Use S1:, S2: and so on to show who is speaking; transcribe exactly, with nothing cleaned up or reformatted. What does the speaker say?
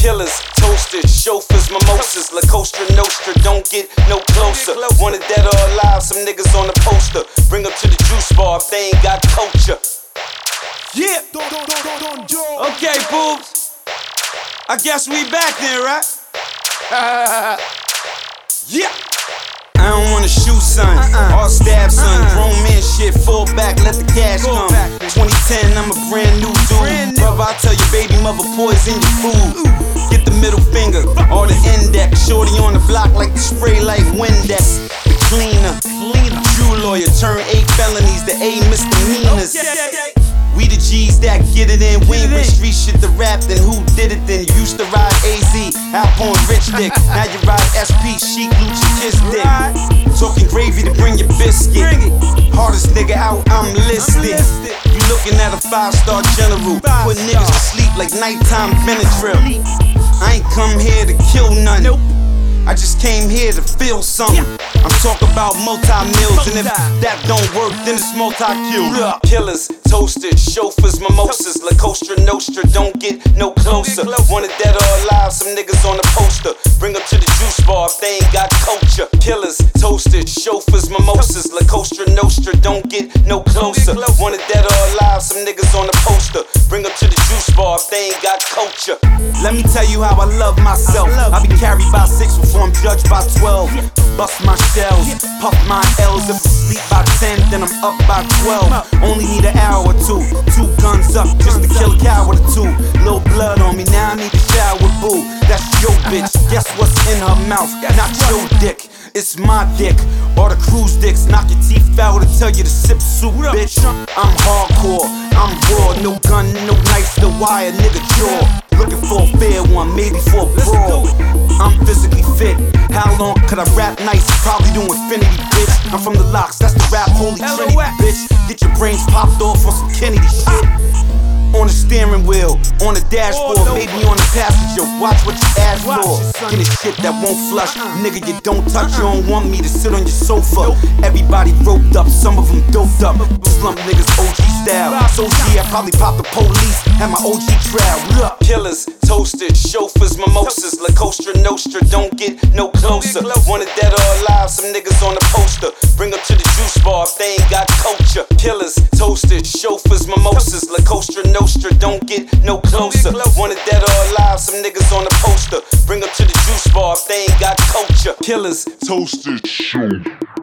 S1: Killers, toasters, chauffeurs, mimosas, La Costa Nostra, don't get no closer. Wanted dead or alive, some niggas on the poster. Bring up to the juice bar if they ain't got culture. Yeah. Okay, boobs. I guess we back there, right? Yeah. I don't wanna shoot, son, or stab, son. Grown man shit, fall back, let the cash come. twenty ten, I'm a brand new dude. Brother, I tell your baby mother, poison your food. Get the middle finger or the index. Shorty on the block like the spray like Windex. The cleaner, Jew lawyer, turn eight felonies to eight misdemeanors. We the G's that get it in. We ain't with street shit to rap, then who did it then? You used to ride A Z, Alpone Rich Dick. Now you ride S P, Chic, Lucci, Kiss Dick. Talking gravy to bring your biscuit. Hardest nigga out, I'm listed. You looking at a five-star general. Put niggas to sleep like nighttime Benadryl. I ain't come here to kill none. I just came here to feel something. I'm talking about multi-mills, and if that don't work, then it's multi-kill. Killers, toasters, chauffeurs, mimosas, La Costa Nostra, don't get no closer. Wanted dead or alive, some niggas on the poster. Bring up to the juice bar if they ain't got culture. Killers, toasters, chauffeurs, mimosas, La Costa Nostra, don't get no closer. Wanted dead or alive, some niggas on the poster. Bring up to the juice bar if they ain't got culture. Let me tell you how I love myself. I be carried by six before I'm judged by twelve. Bust my shells, puff my L's. If I sleep by ten, then I'm up by twelve. Only need an hour or two. Two guns up just to kill a cow with a two. Little blood on me, now I need to shower with boo. That's your bitch, guess what's in her mouth? Not your dick, it's my dick. Or the cruise dicks, knock your teeth out to tell you to sip soup, bitch. I'm hardcore, I'm raw. No gun, no knife to wire, nigga jaw. Looking for a fair one, maybe for a brawl. I'm physically fit. How long could I rap nice? Probably do infinity, bitch. I'm from the locks, that's the rap holy trinity, bitch. Get your brains popped off on some Kennedy shit. On the steering wheel, on the dashboard, maybe on the passenger. Watch what you ask for. Get a shit that won't flush. Nigga, you don't touch, you don't want me to sit on your sofa. Everybody roped up, some of them doped up. Slump niggas O G style. So G, I probably pop the police at my O G trial. Killers, toasters, chauffeurs, mimosas, La Costa Nostra, don't get no closer. Wanted dead or alive, some niggas on the poster. Bring up to the juice bar if they ain't got culture. Killers, toasters, chauffeurs, mimosas, La Costa Nostra, don't get no closer. Wanted dead or alive, some niggas on the poster. Bring up to the juice bar if they ain't got culture. Killers,
S2: toasters, chauffeurs.